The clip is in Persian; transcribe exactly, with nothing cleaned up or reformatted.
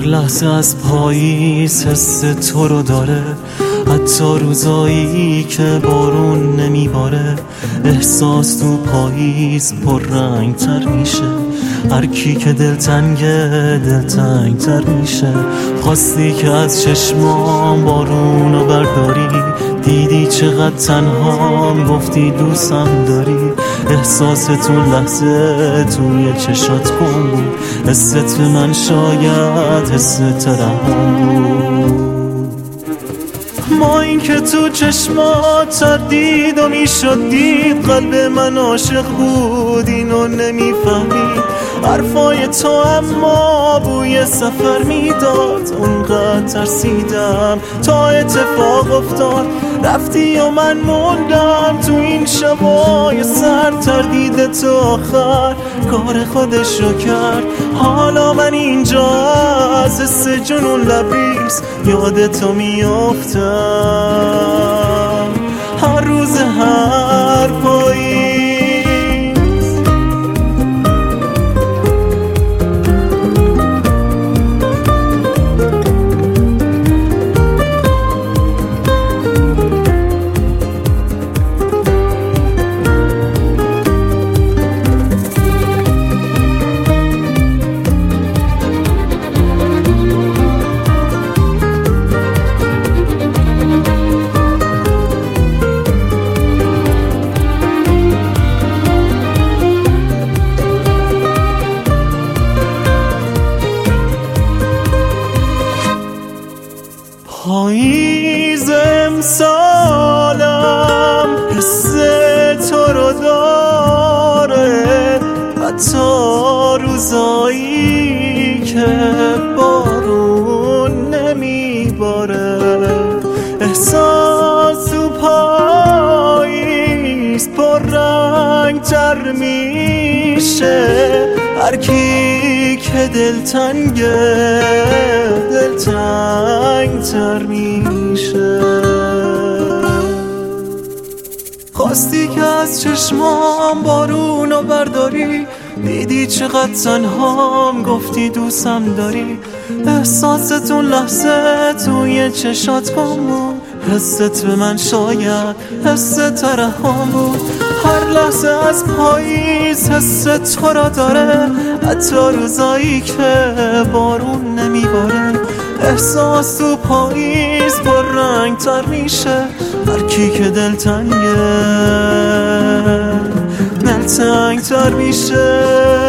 لحظه از پاییز حس تو رو داره، حتی روزایی که بارون نمیباره. احساس تو پاییز پر رنگ تر میشه، هر کی که دلتنگه دلتنگ تر میشه. خواستی که از چشمام بارونو برداری، دیدی چقدر تنهام، گفتی دوستم داری. احساس تو لحظه توی چشات گم بود، حست به من شاید حس ترحم بود. ما این که تو چشمات تردید و میشد دید، قلب من عاشق بود اینو نمیفهمید. حرفای تو اما بوی سفر میداد، اونقدر ترسیدم تا اتفاق افتاد. رفتی و من موندم تو این شبای سر، تردید تو آخر کار خودشو کرد. حالا من اینجا از حس جنون لبریز یاد تو میافتم، هر روز هر پاییز. پاییز امسالم حس تو رو داره، حتی روزایی که بارون نمیباره. احساس تو پاییز پر رنگ تر میشه، هر کی که دلتنگه دلتنگ تر میشه. خواستی که از چشمام بارونو برداری، دیدی چقدر تنهام، گفتی دوستم داری. احساستون لحظه توی چشات گم بود، حست به من شاید حس ترحم بود. هر لحظه از پاییز حس تو را داره، حتی روزایی که بارون نمیباره. احساس تو پاییز پر رنگ تر میشه، هر کی که دلتنگه دلتنگ تر میشه.